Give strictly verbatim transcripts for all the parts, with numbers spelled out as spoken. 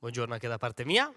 Buongiorno anche da parte mia.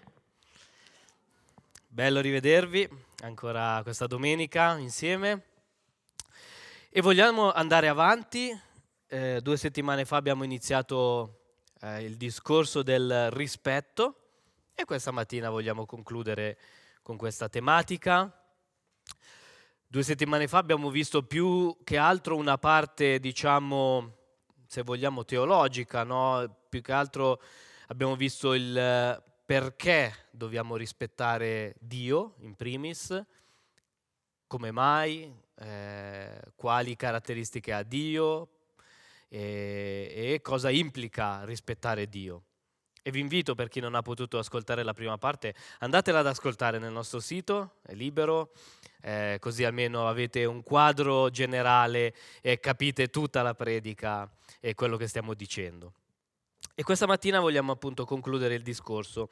Bello rivedervi ancora questa domenica insieme. E vogliamo andare avanti. Eh, due settimane fa abbiamo iniziato eh, il discorso del rispetto e questa mattina vogliamo concludere con questa tematica. Due settimane fa abbiamo visto più che altro una parte, diciamo, se vogliamo, teologica, no? Più che altro abbiamo visto il eh, perché dobbiamo rispettare Dio, in primis, come mai, eh, quali caratteristiche ha Dio e, e cosa implica rispettare Dio. E vi invito, per chi non ha potuto ascoltare la prima parte, andatela ad ascoltare nel nostro sito, è libero, eh, così almeno avete un quadro generale e capite tutta la predica e quello che stiamo dicendo. E questa mattina vogliamo appunto concludere il discorso.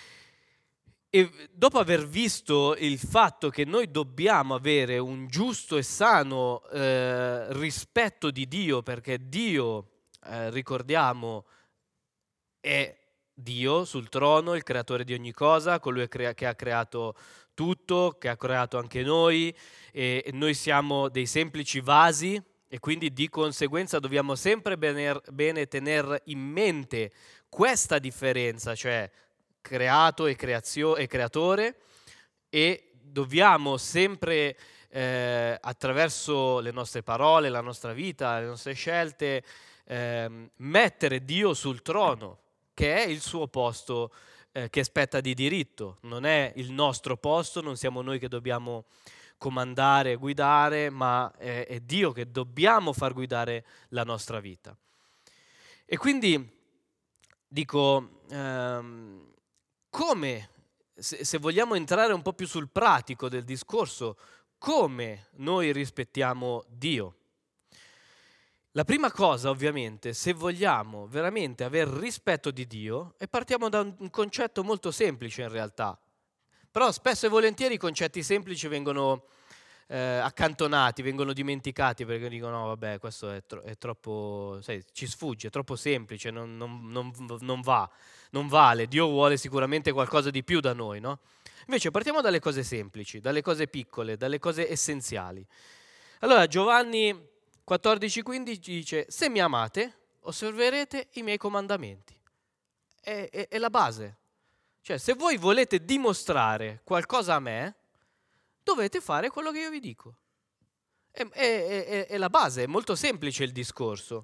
E dopo aver visto il fatto che noi dobbiamo avere un giusto e sano eh, rispetto di Dio, perché Dio, eh, ricordiamo, è Dio sul trono, il creatore di ogni cosa, colui che ha creato tutto, che ha creato anche noi, e noi siamo dei semplici vasi e quindi di conseguenza dobbiamo sempre bene, bene tenere in mente questa differenza, cioè creato e, creazio- e creatore, e dobbiamo sempre eh, attraverso le nostre parole, la nostra vita, le nostre scelte, eh, mettere Dio sul trono, che è il suo posto eh, che spetta di diritto, non è il nostro posto, non siamo noi che dobbiamo comandare e guidare, ma è, è Dio che dobbiamo far guidare la nostra vita. E quindi dico, ehm, come, se, se vogliamo entrare un po' più sul pratico del discorso, come noi rispettiamo Dio? La prima cosa, ovviamente, se vogliamo veramente avere rispetto di Dio, e partiamo da un concetto molto semplice in realtà, però spesso e volentieri i concetti semplici vengono eh, accantonati, vengono dimenticati perché dicono no vabbè questo è, tro- è troppo, sai, ci sfugge, è troppo semplice, non, non- non- non va, non vale, Dio vuole sicuramente qualcosa di più da noi, no? Invece partiamo dalle cose semplici, dalle cose piccole, dalle cose essenziali. Allora Giovanni quattordici quindici dice: se mi amate, osserverete i miei comandamenti. È, è- è la base. Cioè, se voi volete dimostrare qualcosa a me, dovete fare quello che io vi dico. È, è- è- è la base, è molto semplice il discorso.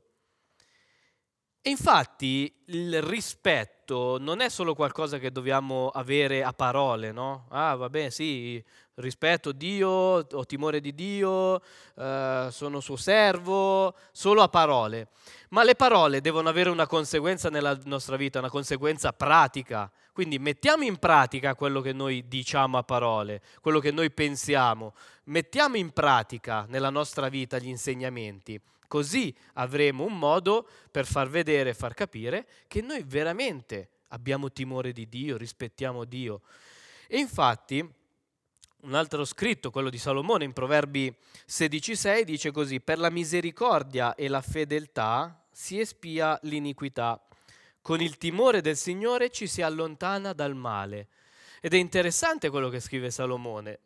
E infatti il rispetto non è solo qualcosa che dobbiamo avere a parole, no? Ah, vabbè, sì, rispetto Dio, ho timore di Dio, eh, sono suo servo, solo a parole. Ma le parole devono avere una conseguenza nella nostra vita, una conseguenza pratica. Quindi mettiamo in pratica quello che noi diciamo a parole, quello che noi pensiamo, mettiamo in pratica nella nostra vita gli insegnamenti. Così avremo un modo per far vedere e far capire che noi veramente abbiamo timore di Dio, rispettiamo Dio. E infatti un altro scritto, quello di Salomone, in Proverbi sedici sei, dice così: per la misericordia e la fedeltà si espia l'iniquità, con il timore del Signore ci si allontana dal male. Ed è interessante quello che scrive Salomone.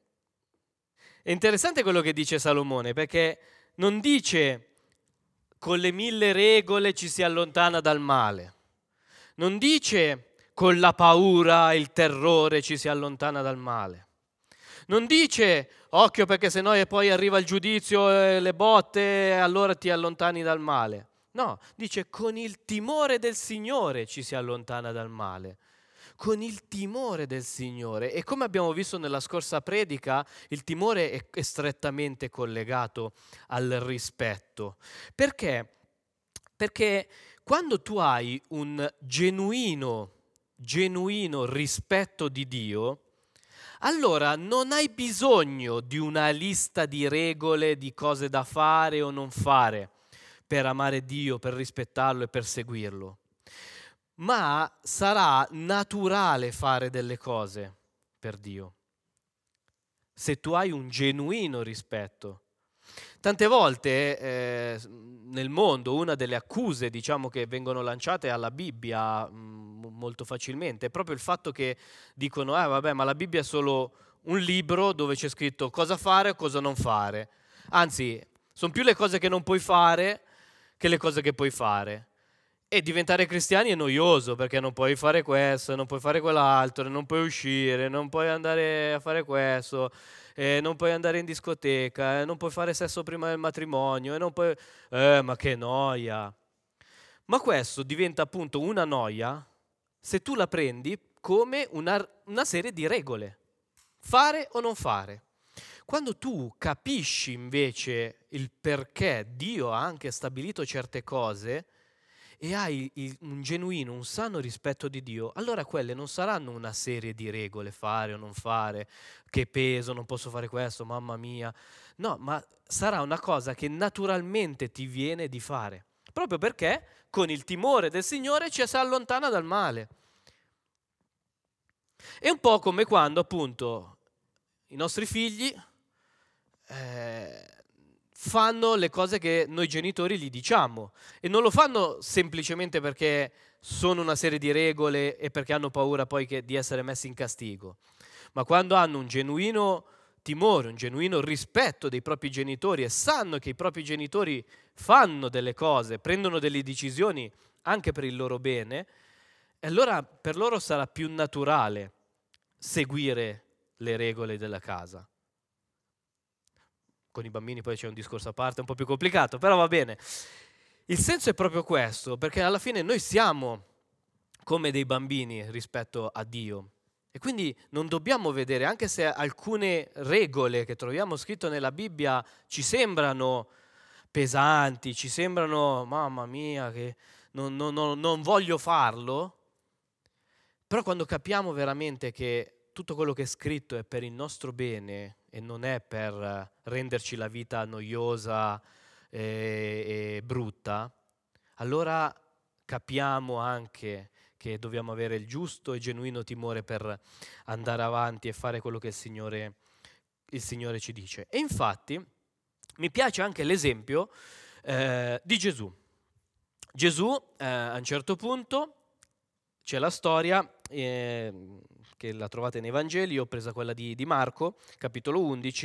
È interessante quello che dice Salomone, perché non dice con le mille regole ci si allontana dal male. Non dice con la paura e il terrore ci si allontana dal male. Non dice occhio perché se no poi arriva il giudizio e le botte e allora ti allontani dal male. No, dice con il timore del Signore ci si allontana dal male. Con il timore del Signore. E come abbiamo visto nella scorsa predica, il timore è, è strettamente collegato al rispetto. Perché? Perché quando tu hai un genuino, genuino rispetto di Dio, allora non hai bisogno di una lista di regole, di cose da fare o non fare per amare Dio, per rispettarlo e per seguirlo. Ma sarà naturale fare delle cose per Dio, se tu hai un genuino rispetto. Tante volte eh, nel mondo una delle accuse, diciamo, che vengono lanciate alla Bibbia, mh, molto facilmente. È proprio il fatto che dicono, ah vabbè, ma la Bibbia è solo un libro dove c'è scritto cosa fare o cosa non fare. Anzi, sono più le cose che non puoi fare che le cose che puoi fare. E diventare cristiani è noioso perché non puoi fare questo, non puoi fare quell'altro, non puoi uscire, non puoi andare a fare questo, eh, non puoi andare in discoteca, eh, non puoi fare sesso prima del matrimonio, e non puoi... Eh, ma che noia! Ma questo diventa appunto una noia se tu la prendi come una, una serie di regole. Fare o non fare. Quando tu capisci invece il perché Dio ha anche stabilito certe cose e hai il- un genuino, un sano rispetto di Dio, allora quelle non saranno una serie di regole, fare o non fare, che peso, non posso fare questo, mamma mia. No, ma sarà una cosa che naturalmente ti viene di fare, proprio perché con il timore del Signore ci si allontana dal male. È un po' come quando appunto i nostri figli eh, fanno le cose che noi genitori gli diciamo e non lo fanno semplicemente perché sono una serie di regole e perché hanno paura poi che- di essere messi in castigo, ma quando hanno un genuino timore, un genuino rispetto dei propri genitori e sanno che i propri genitori fanno delle cose, prendono delle decisioni anche per il loro bene, e allora per loro sarà più naturale seguire le regole della casa. Con i bambini poi c'è un discorso a parte, un po' più complicato, però va bene. Il senso è proprio questo, perché alla fine noi siamo come dei bambini rispetto a Dio. E quindi non dobbiamo vedere, anche se alcune regole che troviamo scritte nella Bibbia ci sembrano pesanti, ci sembrano, mamma mia, che non, non- non- non voglio farlo, però quando capiamo veramente che tutto quello che è scritto è per il nostro bene e non è per eh, renderci la vita noiosa e, e brutta, allora capiamo anche che dobbiamo avere il giusto e genuino timore per andare avanti e fare quello che il Signore, il Signore ci dice. E infatti mi piace anche l'esempio eh, di Gesù. Gesù eh, a un certo punto c'è la storia eh, che la trovate nei Vangeli, io ho presa quella di, di Marco, capitolo undici,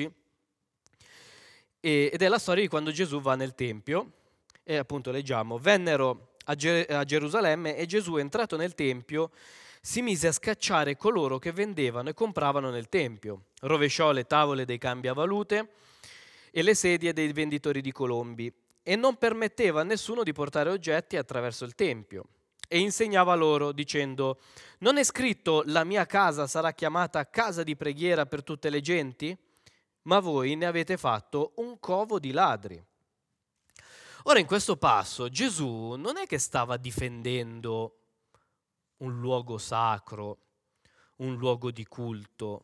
e- ed è la storia di quando Gesù va nel Tempio, e appunto leggiamo, vennero a, Ge- a Gerusalemme e Gesù entrato nel Tempio si mise a scacciare coloro che vendevano e compravano nel Tempio, rovesciò le tavole dei cambiavalute e le sedie dei venditori di colombi e non permetteva a nessuno di portare oggetti attraverso il Tempio. E insegnava loro dicendo, non è scritto la mia casa sarà chiamata casa di preghiera per tutte le genti? Ma voi ne avete fatto un covo di ladri. Ora in questo passo Gesù non è che stava difendendo un luogo sacro, un luogo di culto,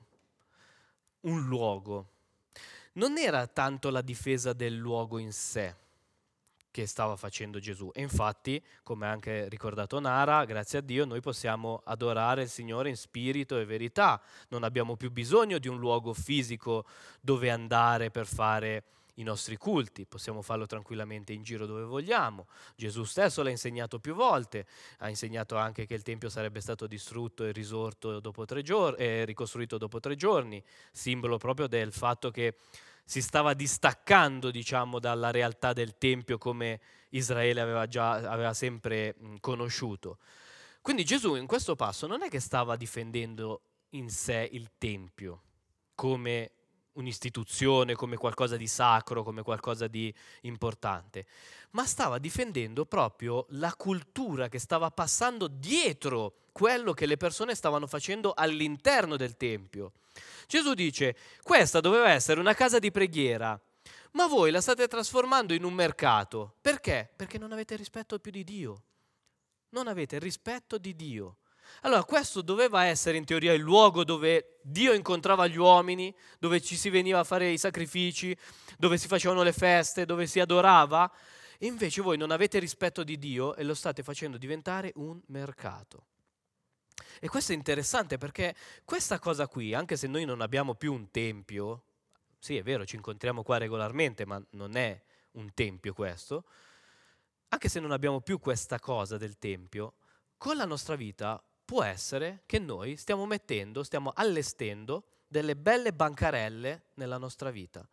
un luogo. Non era tanto la difesa del luogo in sé che stava facendo Gesù. E infatti, come ha anche ricordato Nara, grazie a Dio noi possiamo adorare il Signore in spirito e verità. Non abbiamo più bisogno di un luogo fisico dove andare per fare i nostri culti, possiamo farlo tranquillamente in giro dove vogliamo. Gesù stesso l'ha insegnato più volte, ha insegnato anche che il Tempio sarebbe stato distrutto e risorto dopo tre giorni, eh, ricostruito dopo tre giorni, simbolo proprio del fatto che si stava distaccando, diciamo, dalla realtà del Tempio come Israele aveva già aveva sempre mh, conosciuto. Quindi Gesù in questo passo non è che stava difendendo in sé il Tempio come un'istituzione, come qualcosa di sacro, come qualcosa di importante, ma stava difendendo proprio la cultura che stava passando dietro quello che le persone stavano facendo all'interno del Tempio. Gesù dice, questa doveva essere una casa di preghiera, ma voi la state trasformando in un mercato. Perché? Perché non avete rispetto più di Dio. Non avete rispetto di Dio. Allora, questo doveva essere in teoria il luogo dove Dio incontrava gli uomini, dove ci si veniva a fare i sacrifici, dove si facevano le feste, dove si adorava. E invece voi non avete rispetto di Dio e lo state facendo diventare un mercato. E questo è interessante perché questa cosa qui, anche se noi non abbiamo più un tempio, sì è vero, ci incontriamo qua regolarmente, ma non è un tempio questo, anche se non abbiamo più questa cosa del tempio, con la nostra vita può essere che noi stiamo mettendo, stiamo allestendo delle belle bancarelle nella nostra vita.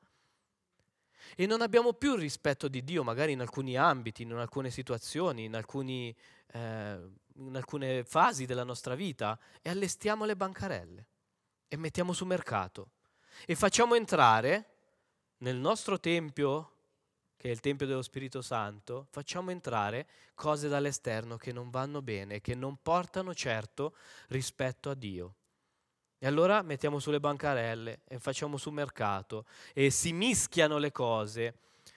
E non abbiamo più il rispetto di Dio, magari in alcuni ambiti, in alcune situazioni, in, alcuni, eh, in alcune fasi della nostra vita, e allestiamo le bancarelle e mettiamo su mercato e facciamo entrare nel nostro tempio, che è il Tempio dello Spirito Santo, facciamo entrare cose dall'esterno che non vanno bene, che non portano certo rispetto a Dio. E allora mettiamo sulle bancarelle e facciamo su mercato e si mischiano le cose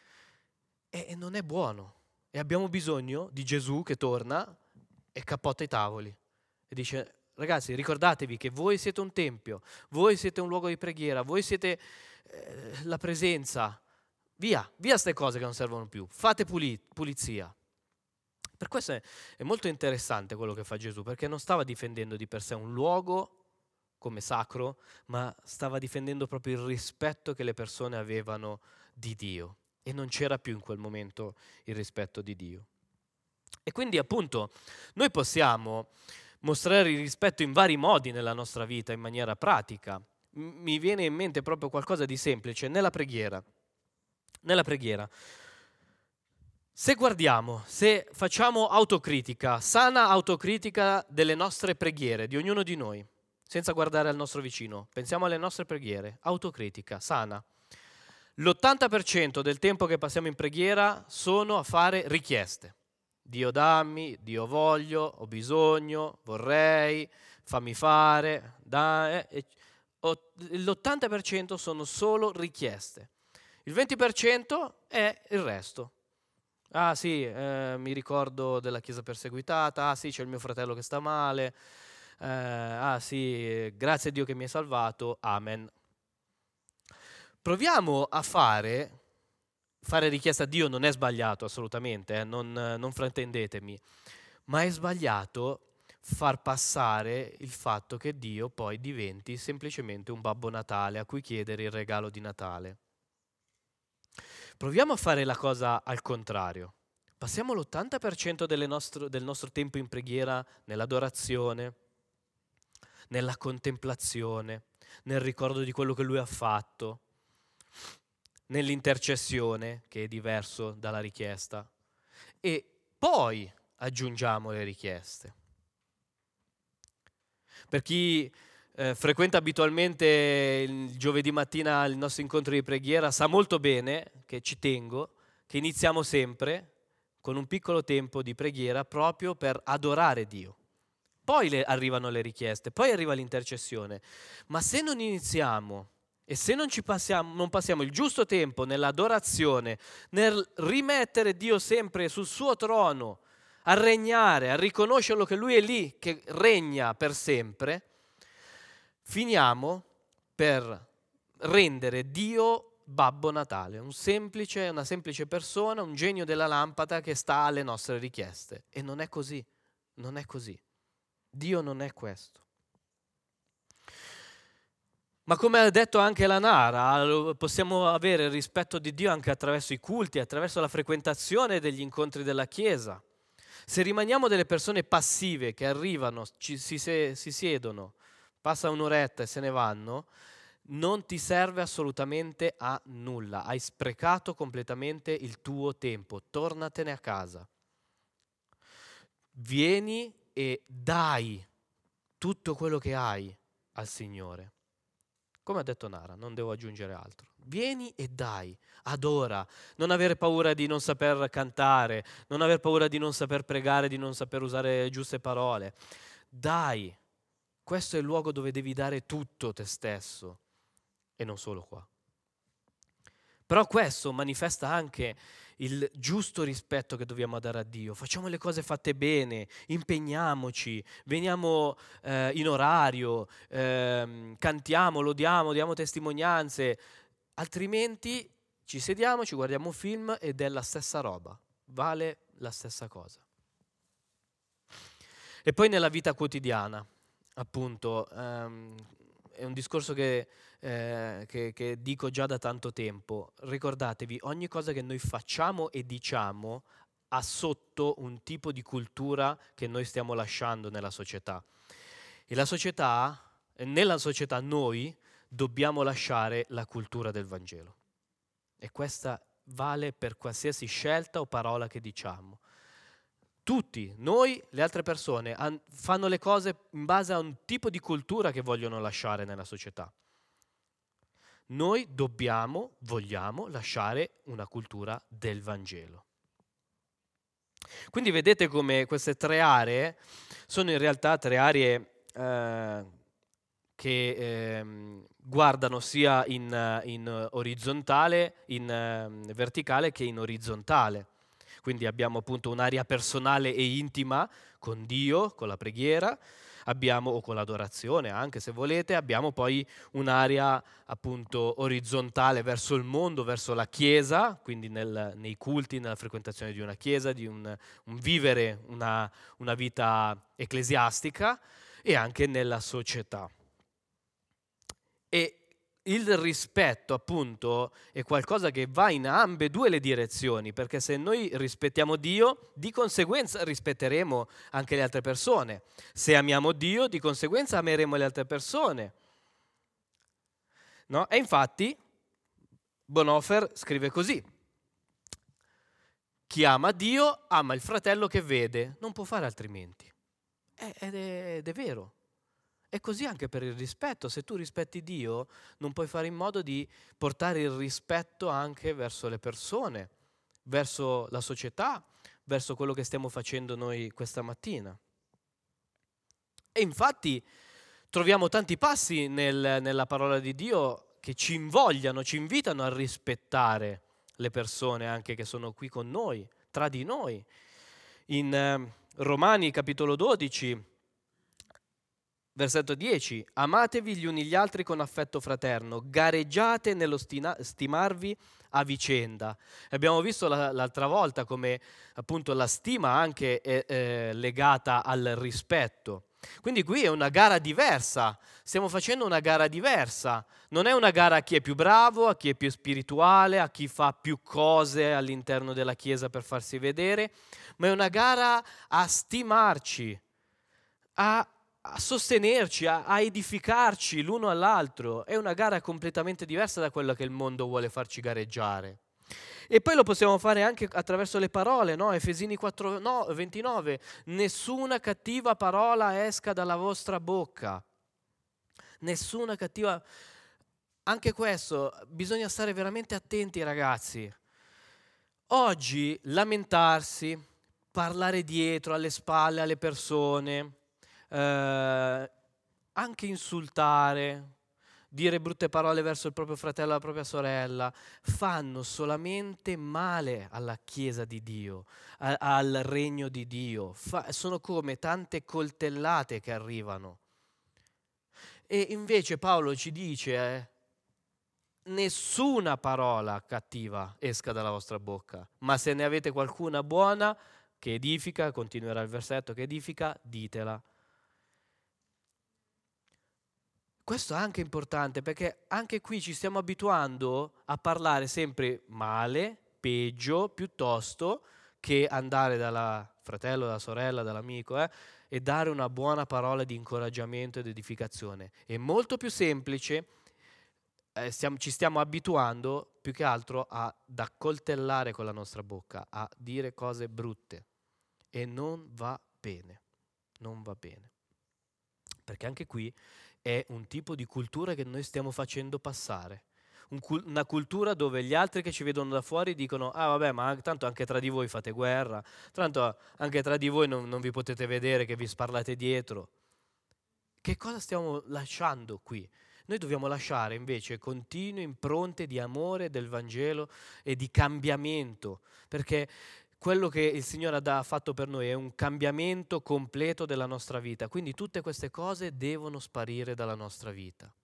e, e non è buono. E abbiamo bisogno di Gesù che torna e cappotta i tavoli e dice: ragazzi, ricordatevi che voi siete un tempio, voi siete un luogo di preghiera, voi siete eh, la presenza. Via, via ste cose che non servono più, fate puli- pulizia. Per questo è, è molto interessante quello che fa Gesù, perché non stava difendendo di per sé un luogo come sacro, ma stava difendendo proprio il rispetto che le persone avevano di Dio. E non c'era più in quel momento il rispetto di Dio. E quindi appunto noi possiamo mostrare il rispetto in vari modi nella nostra vita, in maniera pratica. M- mi viene in mente proprio qualcosa di semplice, nella preghiera. Nella preghiera. Se guardiamo, se facciamo autocritica, sana autocritica delle nostre preghiere, di ognuno di noi, senza guardare al nostro vicino, pensiamo alle nostre preghiere, autocritica, sana. L'ottanta per cento del tempo che passiamo in preghiera sono a fare richieste. Dio dammi, Dio voglio, ho bisogno, vorrei, fammi fare, dai. Eh, l'ottanta per cento sono solo richieste. Il venti per cento è il resto. Ah sì, eh, mi ricordo della chiesa perseguitata, ah sì, c'è il mio fratello che sta male, eh, ah sì, grazie a Dio che mi hai salvato, amen. Proviamo a fare, fare richiesta a Dio non è sbagliato assolutamente, eh, non, non fraintendetemi, ma è sbagliato far passare il fatto che Dio poi diventi semplicemente un Babbo Natale a cui chiedere il regalo di Natale. Proviamo a fare la cosa al contrario. Passiamo l'ottanta per cento delle nostro, del nostro tempo in preghiera nell'adorazione, nella contemplazione, nel ricordo di quello che Lui ha fatto, nell'intercessione, che è diverso dalla richiesta, e poi aggiungiamo le richieste. Per chi eh, frequenta abitualmente il giovedì mattina il nostro incontro di preghiera sa molto bene che ci tengo, che iniziamo sempre con un piccolo tempo di preghiera proprio per adorare Dio. Poi le, arrivano le richieste, poi arriva l'intercessione. Ma se non iniziamo e se non, ci passiamo, non passiamo il giusto tempo nell'adorazione, nel rimettere Dio sempre sul suo trono, a regnare, a riconoscerlo che Lui è lì, che regna per sempre, finiamo per rendere Dio Babbo Natale, un semplice, una semplice persona, un genio della lampada che sta alle nostre richieste. E non è così, non è così. Dio non è questo. Ma come ha detto anche la Nara, possiamo avere il rispetto di Dio anche attraverso i culti, attraverso la frequentazione degli incontri della Chiesa. Se rimaniamo delle persone passive che arrivano, ci, si, si siedono, passa un'oretta e se ne vanno, non ti serve assolutamente a nulla. Hai sprecato completamente il tuo tempo. Tornatene a casa. Vieni e dai tutto quello che hai al Signore. Come ha detto Nara, non devo aggiungere altro. Vieni e dai, adora, non avere paura di non saper cantare, non aver paura di non saper pregare, di non saper usare giuste parole. Dai, questo è il luogo dove devi dare tutto te stesso e non solo qua. Però questo manifesta anche il giusto rispetto che dobbiamo dare a Dio. Facciamo le cose fatte bene, impegniamoci, veniamo eh, in orario, eh, cantiamo, lodiamo, diamo testimonianze, altrimenti ci sediamo, ci guardiamo un film ed è la stessa roba, vale la stessa cosa. E poi nella vita quotidiana, appunto, ehm, è un discorso che, eh, che, che dico già da tanto tempo. Ricordatevi, ogni cosa che noi facciamo e diciamo ha sotto un tipo di cultura che noi stiamo lasciando nella società. E la società, nella società noi dobbiamo lasciare la cultura del Vangelo. E questa vale per qualsiasi scelta o parola che diciamo. Tutti, noi, le altre persone, han- fanno le cose in base a un tipo di cultura che vogliono lasciare nella società. Noi dobbiamo, vogliamo lasciare una cultura del Vangelo. Quindi vedete come queste tre aree sono in realtà tre aree eh, che ehm, guardano sia in, in orizzontale, in eh, verticale che in orizzontale. Quindi abbiamo appunto un'area personale e intima con Dio, con la preghiera, abbiamo, o con l'adorazione anche se volete, abbiamo poi un'area appunto orizzontale verso il mondo, verso la Chiesa, quindi nel, nei culti, nella frequentazione di una Chiesa, di un, un vivere una, una vita ecclesiastica e anche nella società. E il rispetto, appunto, è qualcosa che va in ambedue le direzioni, perché se noi rispettiamo Dio, di conseguenza rispetteremo anche le altre persone. Se amiamo Dio, di conseguenza ameremo le altre persone. No? E infatti Bonhoeffer scrive così: chi ama Dio ama il fratello che vede, non può fare altrimenti. Ed è, ed è vero. È così anche per il rispetto. Se tu rispetti Dio, non puoi fare in modo di portare il rispetto anche verso le persone, verso la società, verso quello che stiamo facendo noi questa mattina. E infatti troviamo tanti passi nel, nella parola di Dio che ci invogliano, ci invitano a rispettare le persone anche che sono qui con noi, tra di noi. In eh, Romani capitolo dodici, versetto dieci, amatevi gli uni gli altri con affetto fraterno, gareggiate nello stina- stimarvi a vicenda. Abbiamo visto la, l'altra volta come appunto la stima anche è eh, legata al rispetto. Quindi qui è una gara diversa, stiamo facendo una gara diversa, non è una gara a chi è più bravo, a chi è più spirituale, a chi fa più cose all'interno della Chiesa per farsi vedere, ma è una gara a stimarci, a a sostenerci, a, a edificarci l'uno all'altro. È una gara completamente diversa da quella che il mondo vuole farci gareggiare. E poi lo possiamo fare anche attraverso le parole, no? Efesini quattro, no, ventinove, nessuna cattiva parola esca dalla vostra bocca. Nessuna cattiva... Anche questo, bisogna stare veramente attenti, ragazzi. Oggi lamentarsi, parlare dietro, alle spalle alle persone, eh, anche insultare, dire brutte parole verso il proprio fratello o la propria sorella, fanno solamente male alla Chiesa di Dio, a- al regno di Dio. Fa- sono come tante coltellate che arrivano. E invece Paolo ci dice, eh, nessuna parola cattiva esca dalla vostra bocca, ma se ne avete qualcuna buona che edifica, continuerà il versetto, che edifica, ditela. Questo è anche importante perché anche qui ci stiamo abituando a parlare sempre male, peggio, piuttosto che andare dal fratello, dalla sorella, dall'amico eh, e dare una buona parola di incoraggiamento ed edificazione. È molto più semplice, eh, stiamo, ci stiamo abituando più che altro ad accoltellare con la nostra bocca, a dire cose brutte e non va bene, non va bene. Perché anche qui è un tipo di cultura che noi stiamo facendo passare. Un cul- una cultura dove gli altri che ci vedono da fuori dicono ah vabbè ma tanto anche tra di voi fate guerra, tanto anche tra di voi non, non vi potete vedere che vi sparlate dietro. Che cosa stiamo lasciando qui? Noi dobbiamo lasciare invece continue impronte di amore del Vangelo e di cambiamento, perché quello che il Signore ha fatto per noi è un cambiamento completo della nostra vita, quindi tutte queste cose devono sparire dalla nostra vita.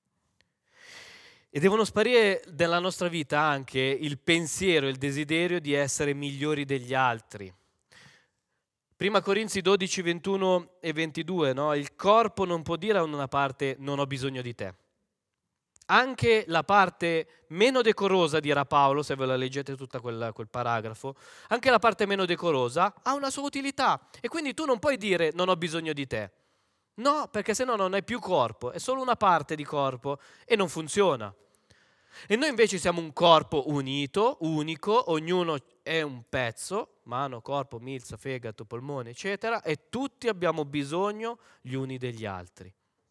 E devono sparire dalla nostra vita anche il pensiero e il desiderio di essere migliori degli altri. Prima Corinzi dodici, ventuno e ventidue, no? Il corpo non può dire a una parte non ho bisogno di te. Anche la parte meno decorosa, dirà Paolo, se ve la leggete tutta quel, quel paragrafo, anche la parte meno decorosa ha una sua utilità. E quindi tu non puoi dire non ho bisogno di te. No, perché se no non hai più corpo, è solo una parte di corpo e non funziona. E noi invece siamo un corpo unito, unico, ognuno è un pezzo, mano, corpo, milza, fegato, polmone, eccetera, e tutti abbiamo bisogno gli uni degli altri.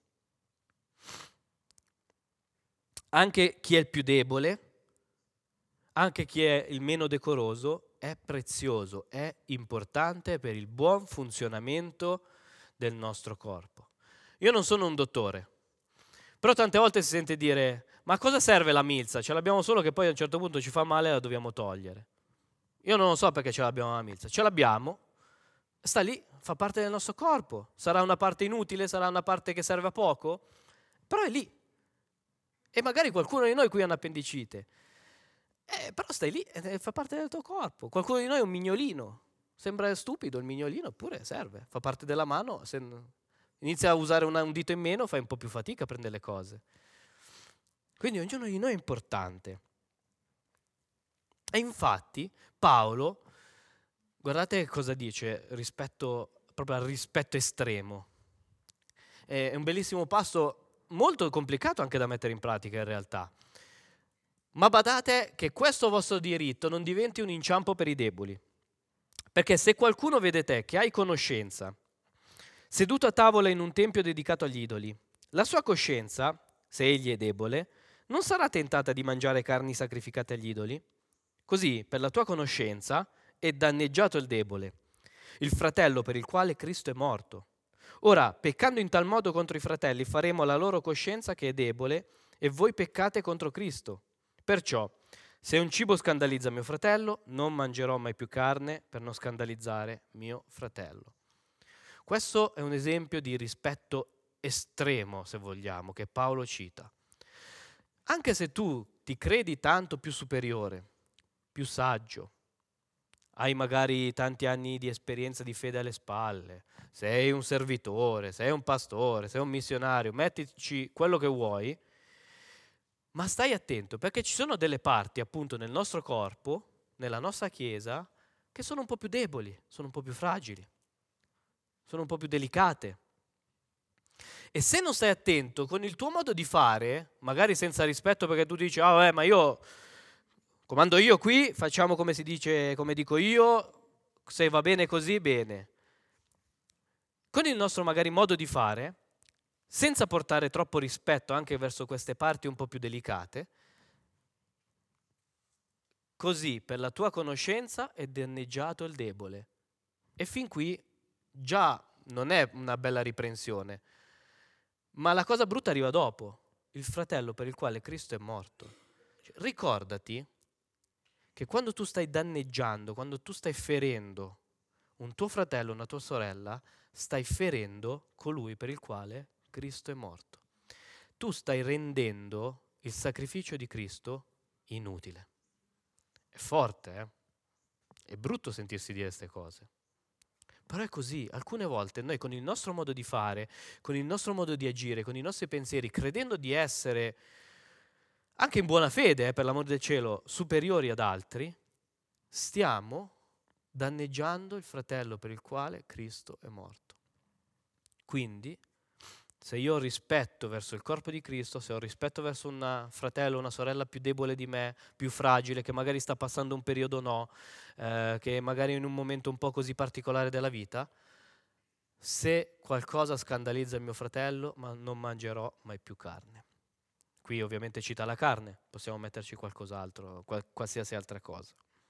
Anche chi è il più debole, anche chi è il meno decoroso, è prezioso, è importante per il buon funzionamento del nostro corpo. Io non sono un dottore, però tante volte si sente dire: ma a cosa serve la milza? Ce l'abbiamo solo che poi a un certo punto ci fa male e la dobbiamo togliere. Io non lo so perché ce l'abbiamo la milza, ce l'abbiamo, sta lì, fa parte del nostro corpo. Sarà una parte inutile, sarà una parte che serve a poco, però è lì. E magari qualcuno di noi qui ha un'appendicite, eh, però stai lì e fa parte del tuo corpo. Qualcuno di noi è un mignolino, sembra stupido il mignolino, eppure serve, fa parte della mano. Se inizia a usare una, un dito in meno, fai un po' più fatica a prendere le cose. Quindi ognuno di noi è importante. E infatti Paolo, guardate cosa dice rispetto, proprio al rispetto estremo. È un bellissimo passo, molto complicato anche da mettere in pratica in realtà. Ma badate che questo vostro diritto non diventi un inciampo per i deboli. Perché se qualcuno vede te che hai conoscenza, seduto a tavola in un tempio dedicato agli idoli, la sua coscienza, se egli è debole, non sarà tentata di mangiare carni sacrificate agli idoli? Così, per la tua conoscenza, è danneggiato il debole, il fratello per il quale Cristo è morto. Ora, peccando in tal modo contro i fratelli, faremo la loro coscienza che è debole e voi peccate contro Cristo. Perciò, se un cibo scandalizza mio fratello, non mangerò mai più carne per non scandalizzare mio fratello. Questo è un esempio di rispetto estremo, se vogliamo, che Paolo cita. Anche se tu ti credi tanto più superiore, più saggio, hai magari tanti anni di esperienza di fede alle spalle, sei un servitore, sei un pastore, sei un missionario, mettici quello che vuoi, ma stai attento perché ci sono delle parti appunto nel nostro corpo, nella nostra chiesa, che sono un po' più deboli, sono un po' più fragili, sono un po' più delicate. E se non stai attento con il tuo modo di fare, magari senza rispetto perché tu dici, ah, beh, ma io comando io qui, facciamo come si dice, come dico io, se va bene così, bene. Con il nostro magari modo di fare, senza portare troppo rispetto anche verso queste parti un po' più delicate, così per la tua conoscenza è danneggiato il debole. E fin qui già non è una bella riprensione, ma la cosa brutta arriva dopo, il fratello per il quale Cristo è morto. Cioè, ricordati che quando tu stai danneggiando, quando tu stai ferendo un tuo fratello, una tua sorella, stai ferendo colui per il quale Cristo è morto. Tu stai rendendo il sacrificio di Cristo inutile. È forte, eh? È brutto sentirsi dire queste cose. Però è così, alcune volte noi con il nostro modo di fare, con il nostro modo di agire, con i nostri pensieri, credendo di essere, anche in buona fede, eh, per l'amor del cielo, superiori ad altri, stiamo danneggiando il fratello per il quale Cristo è morto. Quindi, se io ho rispetto verso il corpo di Cristo, se ho rispetto verso un fratello o una sorella più debole di me, più fragile, che magari sta passando un periodo no, eh, che magari in un momento un po' così particolare della vita, se qualcosa scandalizza il mio fratello, ma non mangerò mai più carne. Qui ovviamente cita la carne, possiamo metterci qualcos'altro, qual- qualsiasi altra cosa.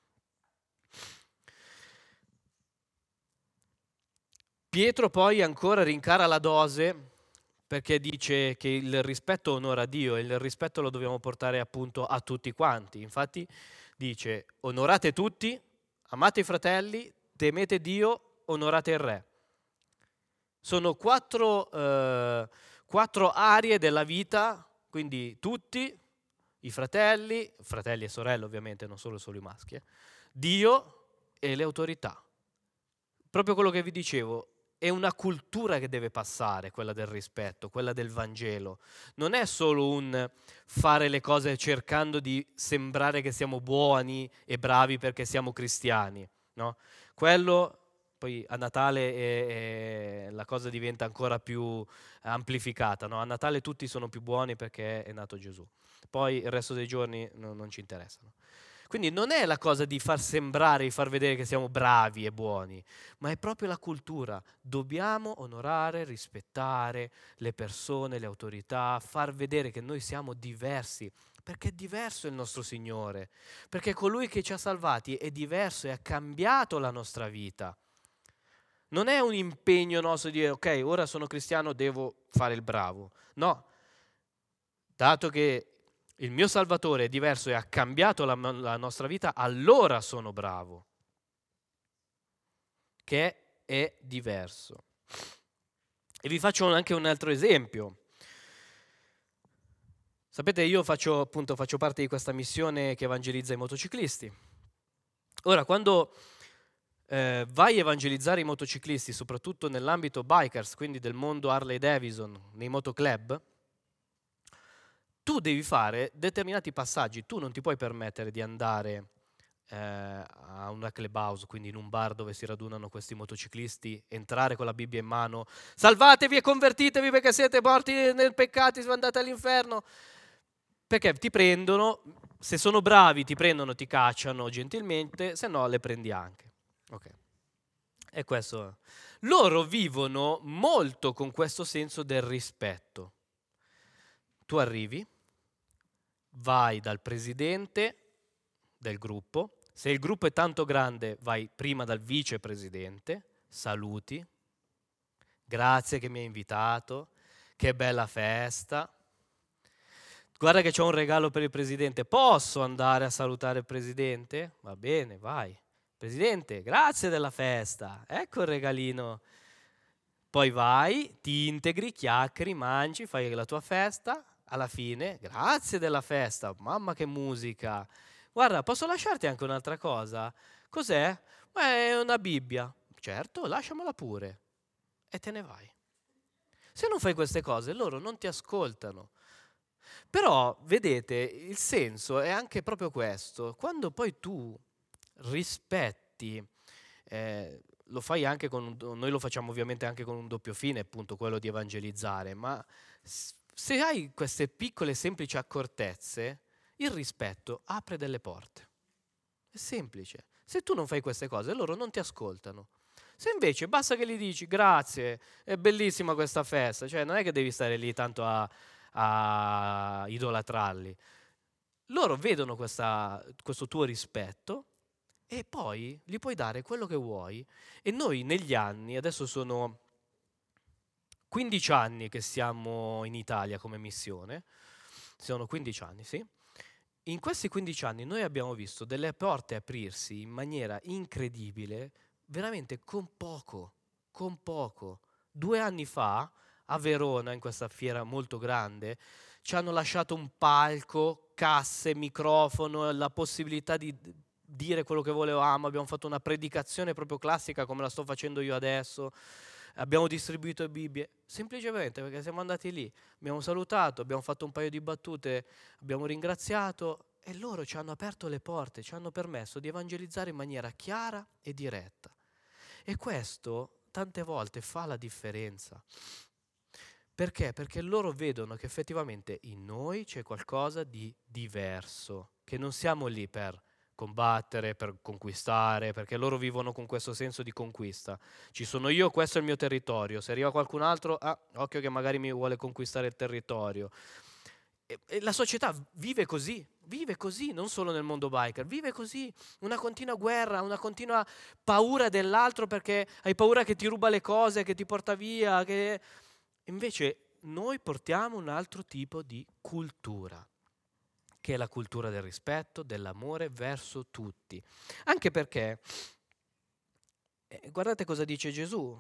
Pietro poi ancora rincara la dose perché dice che il rispetto onora Dio e il rispetto lo dobbiamo portare appunto a tutti quanti. Infatti dice: onorate tutti, amate i fratelli, temete Dio, onorate il re. Sono quattro, eh, quattro aree della vita, quindi tutti, i fratelli, fratelli e sorelle ovviamente, non solo, solo i maschi, eh, Dio e le autorità. Proprio quello che vi dicevo, è una cultura che deve passare, quella del rispetto, quella del Vangelo. Non è solo un fare le cose cercando di sembrare che siamo buoni e bravi perché siamo cristiani, no? Quello poi a Natale è- è- la cosa diventa ancora più amplificata, no? A Natale tutti sono più buoni perché è nato Gesù. Poi il resto dei giorni no- non ci interessano. Quindi non è la cosa di far sembrare, di far vedere che siamo bravi e buoni, ma è proprio la cultura. Dobbiamo onorare, rispettare le persone, le autorità, far vedere che noi siamo diversi, perché è diverso il nostro Signore, perché colui che ci ha salvati è diverso e ha cambiato la nostra vita. Non è un impegno nostro di dire, ok, ora sono cristiano, devo fare il bravo. No, dato che il mio Salvatore è diverso e ha cambiato la, la nostra vita, allora sono bravo, che è diverso. E vi faccio anche un altro esempio. Sapete, io faccio, appunto, faccio parte di questa missione che evangelizza i motociclisti. Ora, quando eh, vai a evangelizzare i motociclisti, soprattutto nell'ambito bikers, quindi del mondo Harley Davidson, nei motoclub, tu devi fare determinati passaggi. Tu non ti puoi permettere di andare eh, a una clubhouse, quindi in un bar dove si radunano questi motociclisti, entrare con la Bibbia in mano, salvatevi e convertitevi perché siete morti nel peccato, andate all'inferno. Perché ti prendono, se sono bravi ti prendono, ti cacciano gentilmente, se no le prendi anche. Ok. E questo. Loro vivono molto con questo senso del rispetto. Tu arrivi, vai dal presidente del gruppo, se il gruppo è tanto grande vai prima dal vicepresidente, saluti, grazie che mi hai invitato, che bella festa, guarda che c'ho un regalo per il presidente, posso andare a salutare il presidente? Va bene, vai. Presidente, grazie della festa, ecco il regalino. Poi vai, ti integri, chiacchieri, mangi, fai la tua festa, alla fine, grazie della festa, mamma che musica. Guarda, posso lasciarti anche un'altra cosa? Cos'è? Ma è una Bibbia. Certo, lasciamela pure. E te ne vai. Se non fai queste cose, loro non ti ascoltano. Però, vedete, il senso è anche proprio questo. Quando poi tu rispetti, eh, lo fai anche con un, noi lo facciamo ovviamente anche con un doppio fine, appunto quello di evangelizzare, ma s- se hai queste piccole semplici accortezze, il rispetto apre delle porte. È semplice. Se tu non fai queste cose, loro non ti ascoltano. Se invece basta che gli dici grazie, è bellissima questa festa, cioè non è che devi stare lì tanto a, a idolatrarli. Loro vedono questa- questo tuo rispetto e poi gli puoi dare quello che vuoi. E noi negli anni, adesso sono quindici anni che siamo in Italia come missione, sono quindici anni, sì. In questi quindici anni noi abbiamo visto delle porte aprirsi in maniera incredibile, veramente con poco, con poco. Due anni fa, a Verona, in questa fiera molto grande, ci hanno lasciato un palco, casse, microfono, la possibilità di dire quello che volevamo, abbiamo fatto una predicazione proprio classica come la sto facendo io adesso, abbiamo distribuito Bibbie, semplicemente perché siamo andati lì, abbiamo salutato, abbiamo fatto un paio di battute, abbiamo ringraziato e loro ci hanno aperto le porte, ci hanno permesso di evangelizzare in maniera chiara e diretta. E questo tante volte fa la differenza. Perché? Perché loro vedono che effettivamente in noi c'è qualcosa di diverso, che non siamo lì per combattere, per conquistare, perché loro vivono con questo senso di conquista. Ci sono io, questo è il mio territorio, se arriva qualcun altro, ah, occhio che magari mi vuole conquistare il territorio. E, e la società vive così, vive così, non solo nel mondo biker, vive così, una continua guerra, una continua paura dell'altro perché hai paura che ti ruba le cose, che ti porta via, che... Invece noi portiamo un altro tipo di cultura, che è la cultura del rispetto, dell'amore verso tutti. Anche perché, eh, guardate cosa dice Gesù.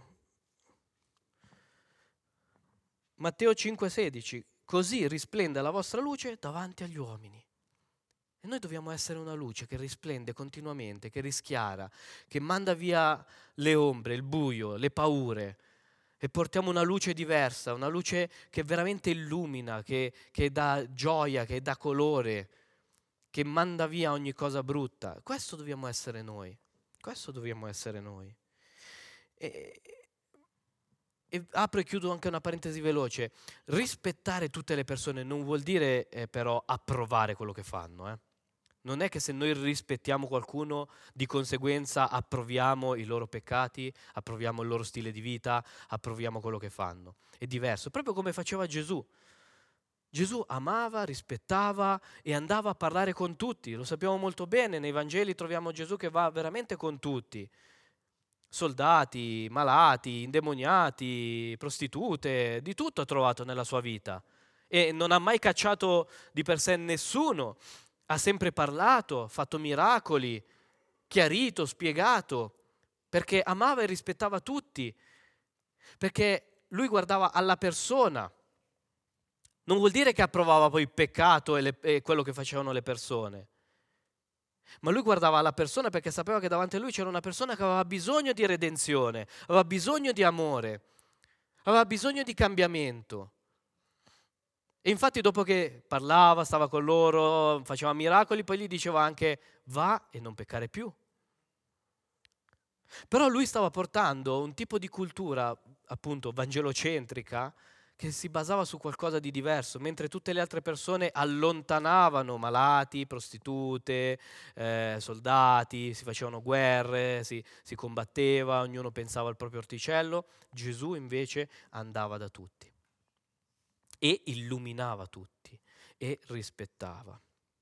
Matteo cinque sedici, così risplenda la vostra luce davanti agli uomini. E noi dobbiamo essere una luce che risplende continuamente, che rischiara, che manda via le ombre, il buio, le paure. e portiamo una luce diversa, una luce che veramente illumina, che, che dà gioia, che dà colore, che manda via ogni cosa brutta. Questo dobbiamo essere noi, questo dobbiamo essere noi. E, e apro e chiudo anche una parentesi veloce. Rispettare tutte le persone non vuol dire eh, però approvare quello che fanno, eh. Non è che se noi rispettiamo qualcuno, di conseguenza approviamo i loro peccati, approviamo il loro stile di vita, approviamo quello che fanno. È diverso, proprio come faceva Gesù. Gesù amava, rispettava e andava a parlare con tutti. Lo sappiamo molto bene, nei Vangeli troviamo Gesù che va veramente con tutti. Soldati, malati, indemoniati, prostitute, di tutto ha trovato nella sua vita. E non ha mai cacciato di per sé nessuno. Ha sempre parlato, fatto miracoli, chiarito, spiegato, perché amava e rispettava tutti, perché lui guardava alla persona. Non vuol dire che approvava poi il peccato e, le, e quello che facevano le persone, ma lui guardava alla persona perché sapeva che davanti a lui c'era una persona che aveva bisogno di redenzione, aveva bisogno di amore, aveva bisogno di cambiamento. E infatti dopo che parlava, stava con loro, faceva miracoli, poi gli diceva anche va e non peccare più. Però lui stava portando un tipo di cultura, appunto, vangelocentrica, che si basava su qualcosa di diverso, mentre tutte le altre persone allontanavano malati, prostitute, eh, soldati, si facevano guerre, si, si combatteva, ognuno pensava al proprio orticello. Gesù invece andava da tutti e illuminava tutti e rispettava.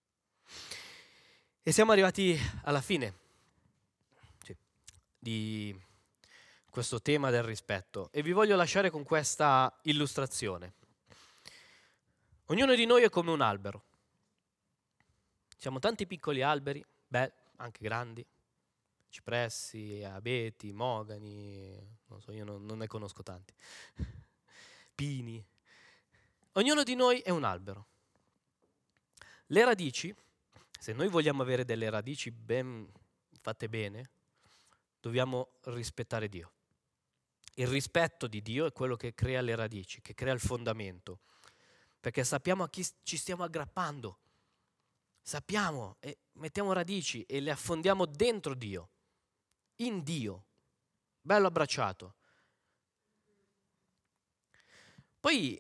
E siamo arrivati alla fine sì, di questo tema del rispetto e vi voglio lasciare con questa illustrazione. Ognuno di noi è come un albero. Siamo tanti piccoli alberi, beh, anche grandi, cipressi, abeti, mogani, non so, io non, non ne conosco tanti, pini. Ognuno di noi è un albero. Le radici, se noi vogliamo avere delle radici ben fatte bene, dobbiamo rispettare Dio. Il rispetto di Dio è quello che crea le radici, che crea il fondamento, perché sappiamo a chi ci stiamo aggrappando, sappiamo e mettiamo radici e le affondiamo dentro Dio, in Dio, bello abbracciato. Poi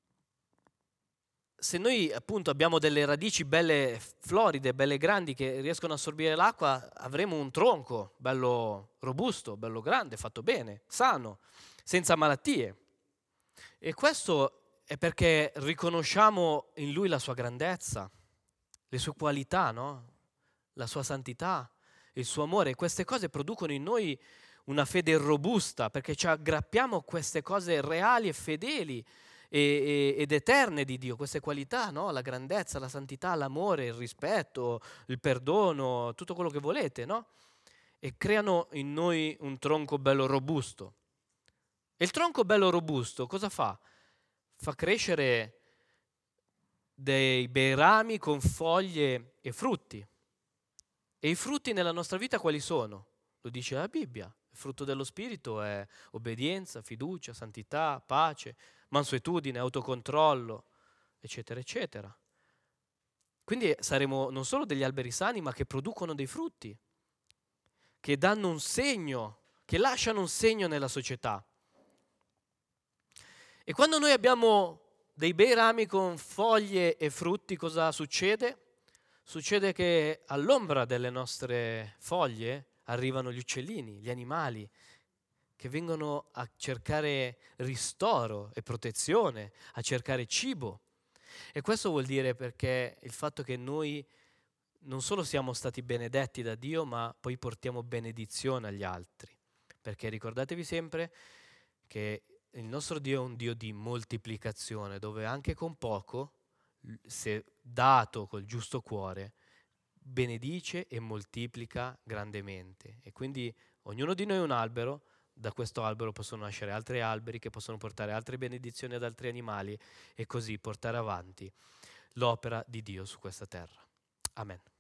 se noi appunto abbiamo delle radici belle floride, belle grandi che riescono a assorbire l'acqua, avremo un tronco bello robusto, bello grande, fatto bene, sano, senza malattie. E questo è perché riconosciamo in lui la sua grandezza, le sue qualità, no? La sua santità, il suo amore. E queste cose producono in noi una fede robusta, perché ci aggrappiamo a queste cose reali e fedeli e, e, ed eterne di Dio, queste qualità, no? La grandezza, la santità, l'amore, il rispetto, il perdono, tutto quello che volete, no? E creano in noi un tronco bello robusto. E il tronco bello robusto cosa fa? Fa crescere dei bei rami con foglie e frutti. E i frutti nella nostra vita quali sono? Lo dice la Bibbia. Il frutto dello Spirito è obbedienza, fiducia, santità, pace, mansuetudine, autocontrollo, eccetera, eccetera. Quindi saremo non solo degli alberi sani, ma che producono dei frutti, che danno un segno, che lasciano un segno nella società. E quando noi abbiamo dei bei rami con foglie e frutti, cosa succede? Succede che all'ombra delle nostre foglie arrivano gli uccellini, gli animali, che vengono a cercare ristoro e protezione, a cercare cibo. E questo vuol dire perché il fatto che noi non solo siamo stati benedetti da Dio, ma poi portiamo benedizione agli altri. Perché ricordatevi sempre che il nostro Dio è un Dio di moltiplicazione, dove anche con poco, se dato col giusto cuore, benedice e moltiplica grandemente. E quindi ognuno di noi è un albero, da questo albero possono nascere altri alberi che possono portare altre benedizioni ad altri animali e così portare avanti l'opera di Dio su questa terra. Amen.